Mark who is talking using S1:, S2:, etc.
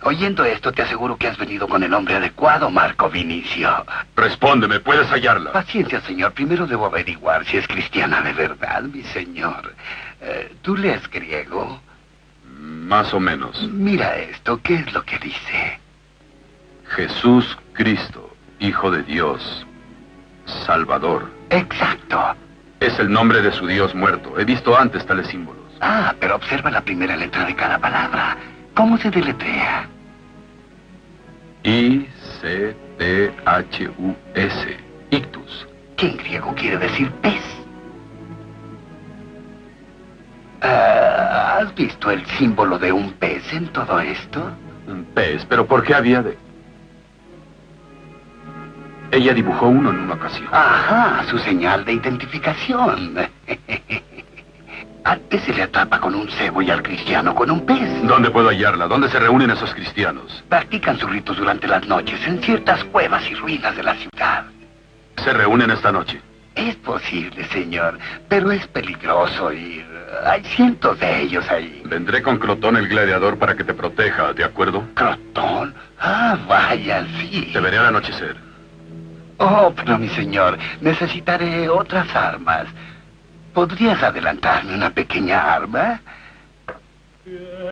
S1: Oyendo esto, te aseguro que has venido con el hombre adecuado, Marco Vinicio.
S2: Respóndeme, ¿puedes hallarla?
S1: Paciencia, señor. Primero debo averiguar si es cristiana de verdad, mi señor. ¿Tú lees griego?
S2: Más o menos.
S1: Mira esto. ¿Qué es lo que dice?
S2: Jesús Cristo, Hijo de Dios, Salvador.
S1: Exacto.
S2: Es el nombre de su Dios muerto. He visto antes tales símbolos.
S1: Ah, pero observa la primera letra de cada palabra. ¿Cómo se deletrea?
S2: I-C-T-H-U-S. Ictus.
S1: ¿Qué en griego quiere decir pez? ¿Has visto el símbolo de un pez en todo esto?
S2: Un pez, pero ¿por qué había de...? Ella dibujó uno en una ocasión.
S1: Ajá, su señal de identificación. Antes se le atrapa con un cebo y al cristiano con un pez.
S2: ¿Dónde puedo hallarla? ¿Dónde se reúnen esos cristianos?
S1: Practican sus ritos durante las noches en ciertas cuevas y ruinas de la ciudad.
S2: ¿Se reúnen esta noche?
S1: Es posible, señor, pero es peligroso ir. Hay cientos de ellos ahí.
S2: Vendré con Crotón el gladiador para que te proteja, ¿de acuerdo?
S1: ¿Crotón? Ah, vaya, sí.
S2: Te veré al anochecer.
S1: Oh, pero mi señor, necesitaré otras armas. ¿Podrías adelantarme una pequeña arma?